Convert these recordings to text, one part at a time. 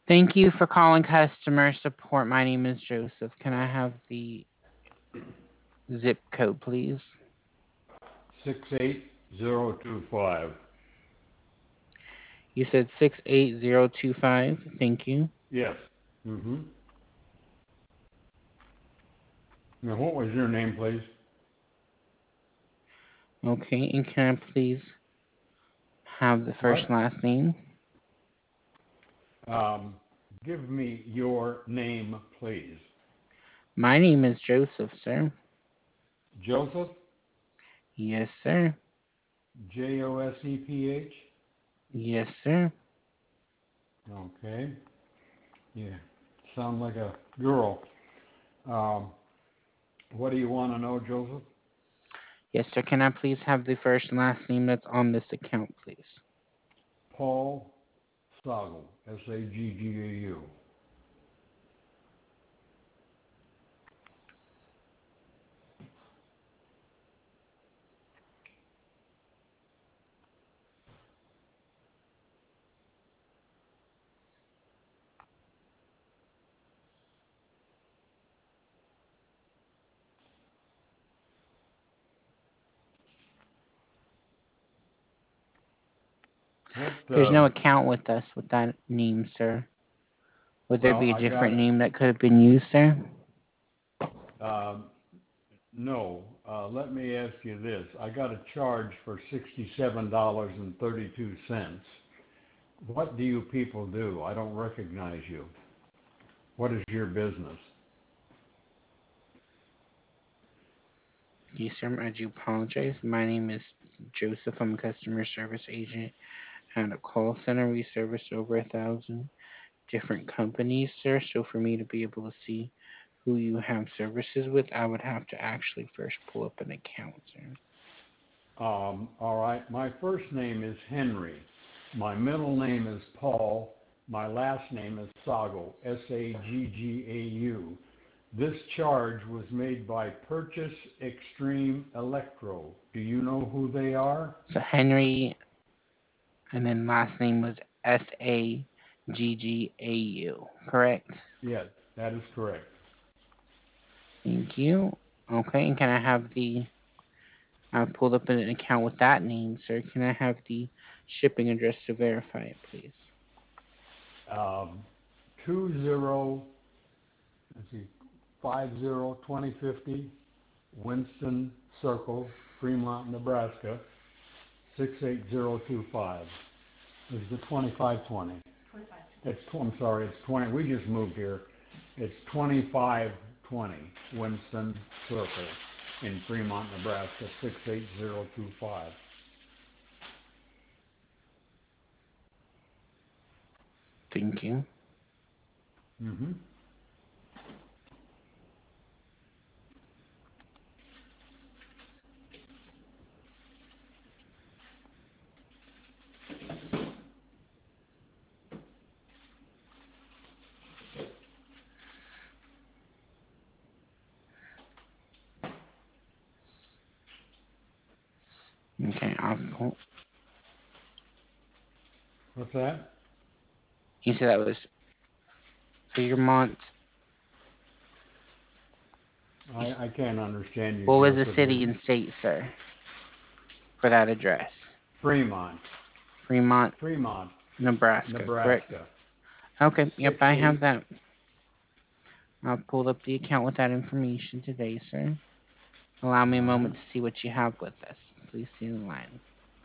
Thank you for calling customer support. My name is Joseph. Can I have the zip code, please? 68025. You said 68025. Thank you. Yes. Mm-hmm. Now, what was your name, please? Okay, and can I please have the first What? and last name? Um, Give me your name, please. My name is Joseph, sir. Joseph? Yes, sir. Joseph? Yes, sir. Okay. Yeah. Sound like a girl. Um, what do you want to know, Joseph? Yes, sir. Can I please have the first and last name that's on this account, please? Paul Sagal. Saggau. What? There's no account with us with that name, sir. Would there Well, be a I got different it. name that could have been used, sir? Um, no. Let me ask you this. I got a charge for $67.32. What do you people do? I don't recognize you. What is your business? Yes, sir. I do apologize. My name is Joseph. I'm a customer service agent at a call center. We service over 1,000 different companies, sir. So for me to be able to see who you have services with, I would have to actually first pull up an account, sir. All right. My first name is Henry. My middle name is Paul. My last name is Sago, Saggau. This charge was made by Purchase Extreme Electro. Do you know who they are? So Henry, and then last name was Saggau, correct? Yes, that is correct. Thank you. Okay, and can I have I pulled up an account with that name, sir. Can I have the shipping address to verify it, please? Um, 20, let's see, 2050 Winston Circle, Fremont, Nebraska, 68025. It's the 2520. I'm sorry, it's 20. We just moved here. It's 2520 Winston Circle in Fremont, Nebraska, 68025. Thank you. Mm-hmm. Okay, I'll pull. What's that? You said that was Fremont. I can't understand you, What was the Joseph. city and state, sir, for that address? Fremont, Fremont, Fremont, Nebraska, correct? Nebraska, Okay, yep, six I have eight. that. I'll pull up the account with that information today, sir. Allow me a All right. moment to see what you have with us. Please stay in line.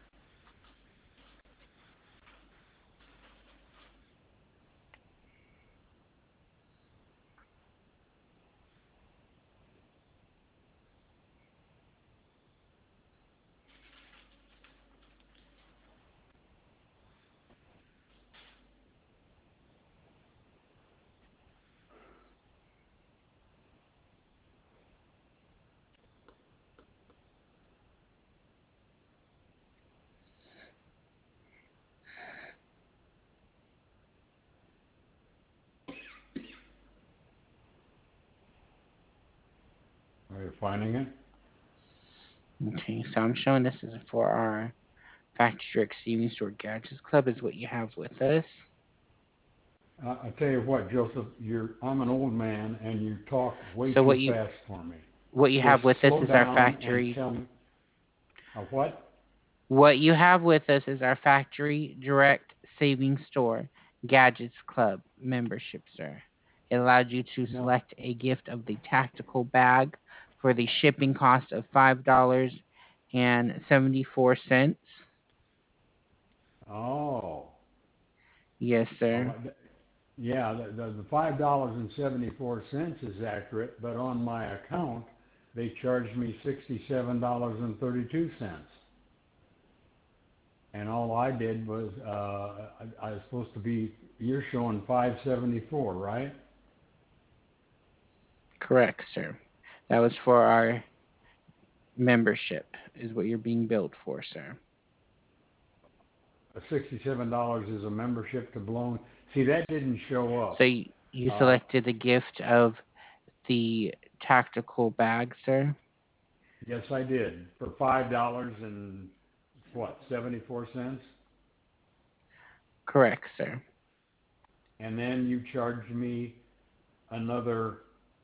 Are you finding it? Okay, so I'm showing this is for our Factory Direct Receiving Store Gadgets Club is what you have with us. I tell you what, Joseph, I'm an old man and you talk way So too fast for me. what you Just have with us slow is our down and factory. tell me, what? What you have with us is our factory direct savings store gadgets club membership, sir. It allowed you to No. select a gift of the tactical bag for the shipping cost of $5.74. Oh. Yes, Well, sir. yeah, the $5.74 is accurate, but on my account, they charged me $67.32. And all I did was, I was supposed to be, you're showing 574, right? Correct, sir. That was for our membership, is what you're being billed for, sir. $67 is a membership to Blown. See, that didn't show So up. you Uh, selected the gift of the tactical bag, sir? yes, I did, for $5 and what, 74 cents? Correct, sir. And then you charged me another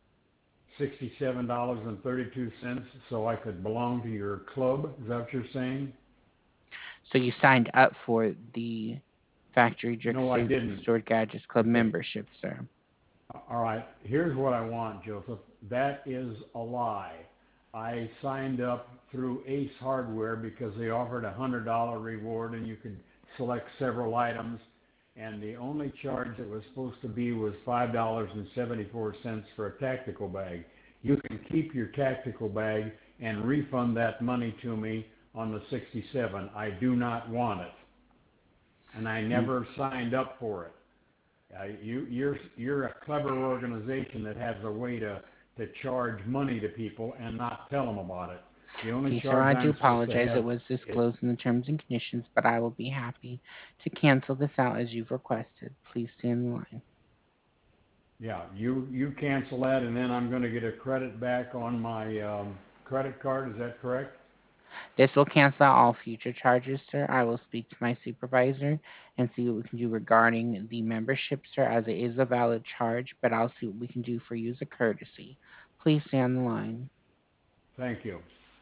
$67.32 so I could belong to your club. Is that what you're saying? So you signed up for the Factory Direct No, I Savings didn't. Store Gadgets Club Okay. membership, sir. All right. Here's what I want, Joseph. That is a lie. I signed up through Ace Hardware because they offered a $100 reward and you could select several items. And the only charge that was supposed to be was $5.74 for a tactical bag. You can keep your tactical bag and refund that money to me on the 67. I do not want it. And I never signed up for it. You're a clever organization that has a way to charge money to people and not tell them about it. The only Okay, sir, charge I do I'm supposed to apologize. It have was is, disclosed in the terms and conditions, but I will be happy to cancel this out as you've requested. Please stay in the line. yeah, you cancel that and then I'm going to get a credit back on my credit card. Is that correct? This will cancel out all future charges, sir. I will speak to my supervisor and see what we can do regarding the membership, sir, as it is a valid charge, but I'll see what we can do for you as a courtesy. Please stay on the line. Thank you.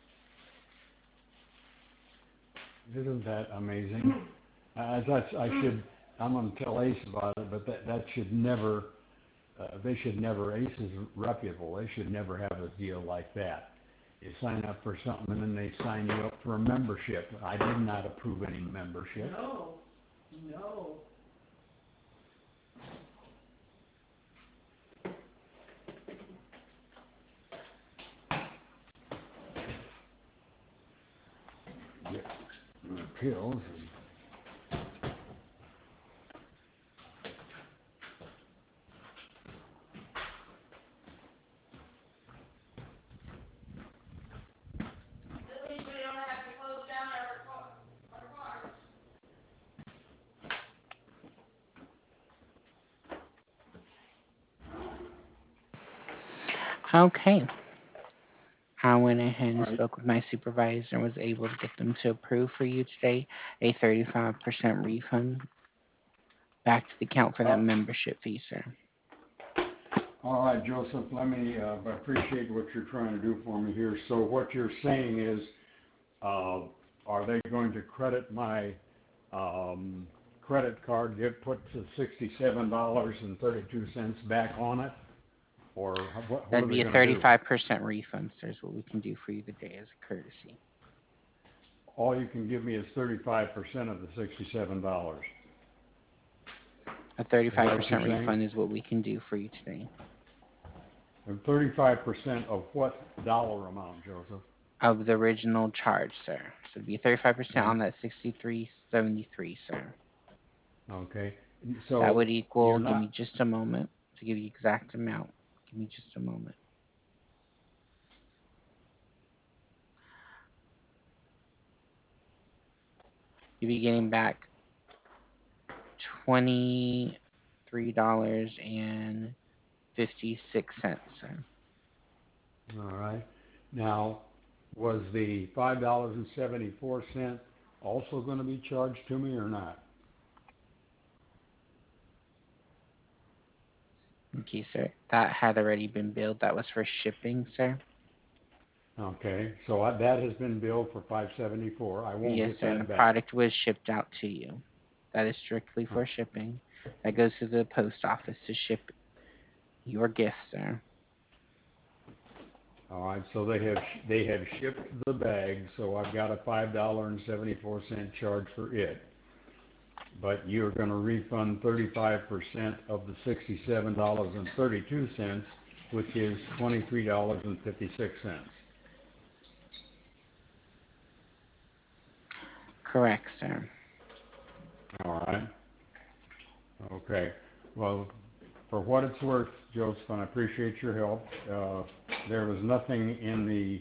Isn't that amazing? I should, I'm going to tell Ace about it, but that should never, they should never, Ace is reputable. They should never have a deal like that. You sign up for something and then they sign you up for a membership. I did not approve any membership. No, no. Get my pills. At least we don't have to close down our cars. Okay. I went ahead and All right. spoke with my supervisor and was able to get them to approve for you today a 35% refund back to the account for that Uh, membership fee, sir. all right, Joseph, I appreciate what you're trying to do for me here. So what you're saying is, uh, are they going to credit my credit card, put the $67.32 back on it? Or what are That'd they be a going to do? 35% refund, sir, is what we can do for you today as a courtesy. All you can give me is 35% of the $67. A Is that what you're 35% saying? refund is what we can do for you today. And 35% of what dollar amount, Joseph? Of the original charge, sir. So it'd be 35% And, on that 63.73, sir. okay. That So would you're equal, give me not, just a moment to give you exact amount. Give me just a moment. You'll be getting back $23.56, sir. all right. Now, was the $5.74 also going to be charged to me or not? Okay, sir. That had already been billed. That was for shipping, sir. Okay, so that has been billed for 574. I won't Yes, get sir. And the that back. product was shipped out to you. That is strictly for shipping. That goes to the post office to ship your gift, sir. All right, so they have shipped the bag, so I've got a $5.74 charge for it. But you're going to refund 35% of the $67.32, which is $23.56. Correct, sir. All right. Okay. Well, for what it's worth, Joseph, I appreciate your help. There was nothing in the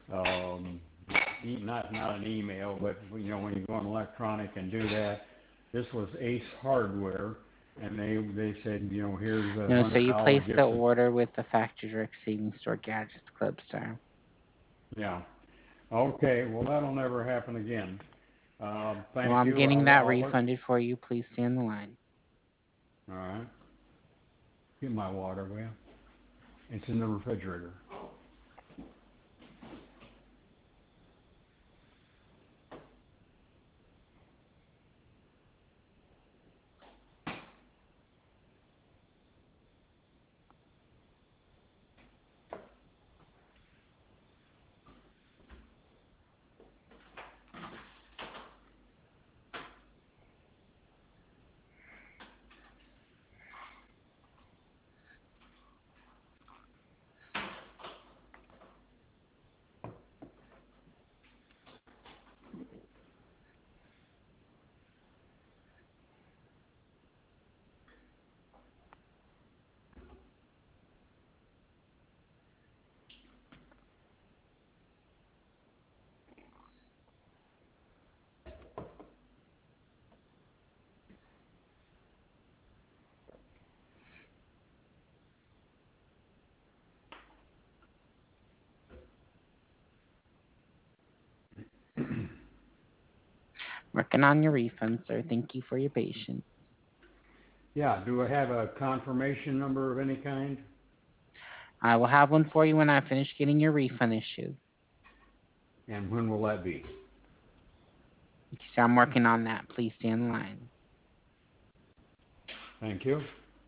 not an email, but when you go on electronic and do that, this was Ace Hardware, and they said, here's a No, so you $100 placed the gift. order with the Factory Direct Savings Store Gadgets Club, sir. Yeah. Okay. Well, that'll never happen again. Well, Thank I'm you. getting that I'll look. refunded for you. Please stay on the line. All right. Get my water, will you? It's in the refrigerator. Working on your refund, sir. Thank you for your patience. Yeah. Do I have a confirmation number of any kind? I will have one for you when I finish getting your refund issued. And when will that be? So I'm working on that. Please stay on the line. Thank you.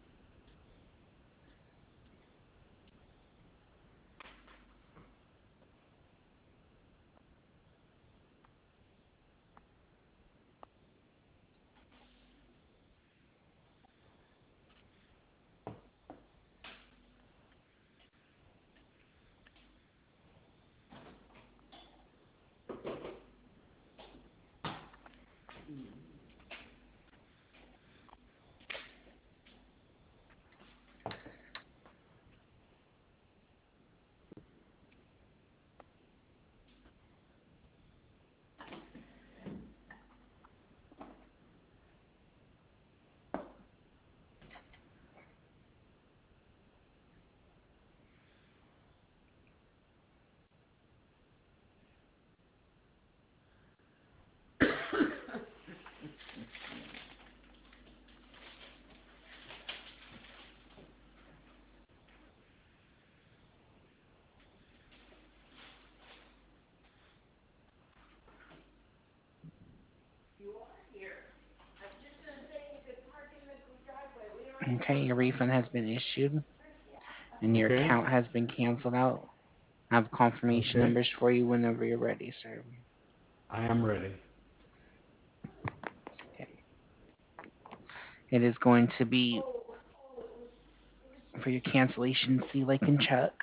You are here. I'm just gonna say you could park in the driveway. We don't have Okay, your refund has been issued and your Okay. account has been canceled out. I have confirmation Okay. numbers for you whenever you're ready, sir. I am ready. Okay. It is going to be for your cancellation fee, like in Chuck.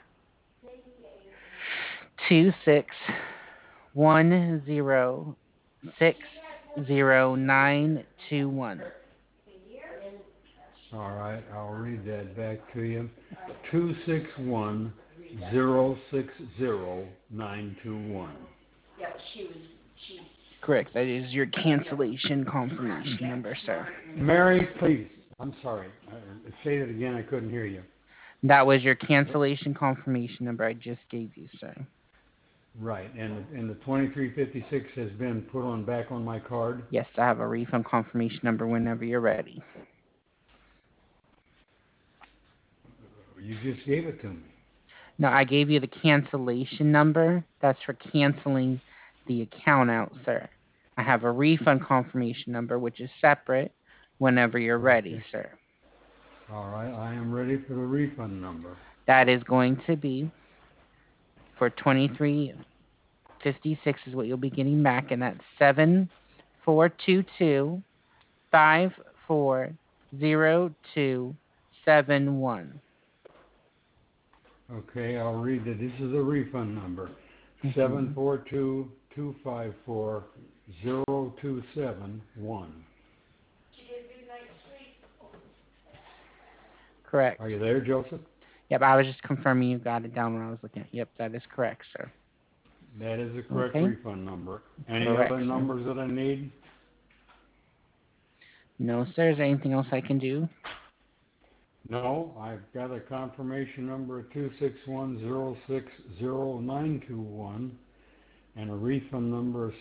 261060921. All right. I'll read that back to you. 261060921. Yeah, but she's. Correct. That is your cancellation confirmation number, sir. Mary, please. I'm sorry. Say it again. I couldn't hear you. That was your cancellation confirmation number I just gave you, sir. Right. And the 2356 has been put on back on my card. Yes, I have a refund confirmation number whenever you're ready. You just gave it to me. No, I gave you the cancellation number. That's for canceling the account out, sir. I have a refund confirmation number, which is separate whenever you're ready, Okay. sir. All right, I am ready for the refund number. That is going to be for 2356 is what you'll be getting back, and that's 7422540271. Okay, I'll read it. This is the refund number. Mm-hmm. 742-254-0271. She did do night sleep. Are Correct. you there, Joseph? Yep, I was just confirming you got it down when I was looking at. Yep, that is correct, sir. That is the correct Okay, refund number. Any other correct, sir. numbers that I need? No, sir. Is there anything else I can do? No, I've got a confirmation number of 261060921 and a refund number of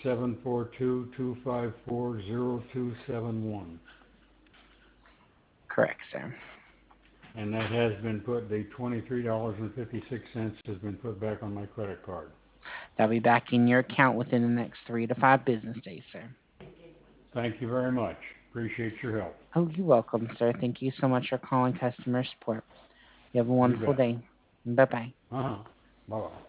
742-254-0271. Correct, sir. And that has been put, the $23.56 has been put back on my credit card. That'll be back in your account within the next 3 to 5 business days, sir. Thank you very much. Appreciate your help. Oh, you're welcome, sir. Thank you so much for calling customer support. You have a You wonderful bet. day. Bye-bye. Uh-huh. Bye-bye.